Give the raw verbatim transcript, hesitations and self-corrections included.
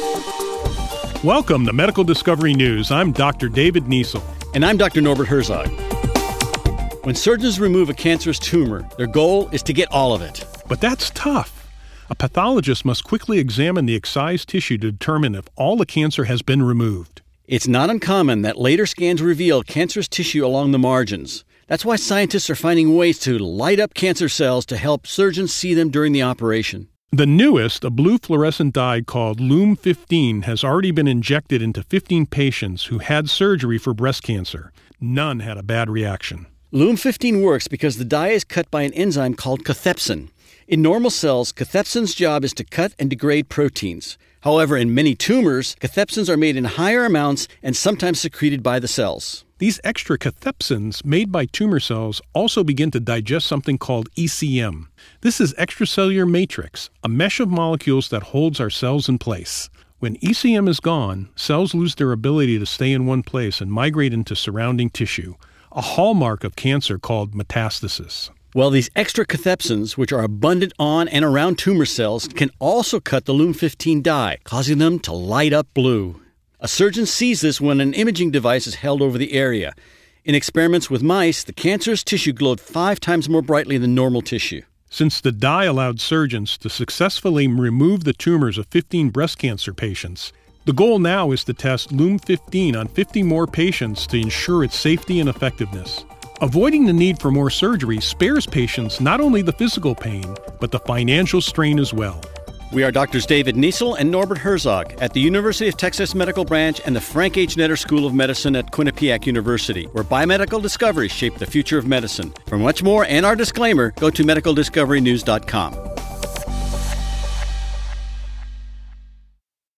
Welcome to Medical Discovery News. I'm Doctor David Niesel. And I'm Doctor Norbert Herzog. When surgeons remove a cancerous tumor, their goal is to get all of it. But that's tough. A pathologist must quickly examine the excised tissue to determine if all the cancer has been removed. It's not uncommon that later scans reveal cancerous tissue along the margins. That's why scientists are finding ways to light up cancer cells to help surgeons see them during the operation. The newest, a blue fluorescent dye called Lume fifteen, has already been injected into fifteen patients who had surgery for breast cancer. None had a bad reaction. Lume fifteen works because the dye is cut by an enzyme called cathepsin. In normal cells, cathepsin's job is to cut and degrade proteins. However, in many tumors, cathepsins are made in higher amounts and sometimes secreted by the cells. These extra cathepsins made by tumor cells also begin to digest something called E C M. This is extracellular matrix, a mesh of molecules that holds our cells in place. When E C M is gone, cells lose their ability to stay in one place and migrate into surrounding tissue, a hallmark of cancer called metastasis. Well, these extra cathepsins, which are abundant on and around tumor cells, can also cut the Lume fifteen dye, causing them to light up blue. A surgeon sees this when an imaging device is held over the area. In experiments with mice, the cancerous tissue glowed five times more brightly than normal tissue. Since the dye allowed surgeons to successfully remove the tumors of fifteen breast cancer patients, the goal now is to test Lume fifteen on fifty more patients to ensure its safety and effectiveness. Avoiding the need for more surgery spares patients not only the physical pain, but the financial strain as well. We are Doctors David Niesel and Norbert Herzog at the University of Texas Medical Branch and the Frank H. Netter School of Medicine at Quinnipiac University, where biomedical discoveries shape the future of medicine. For much more and our disclaimer, go to medical discovery news dot com.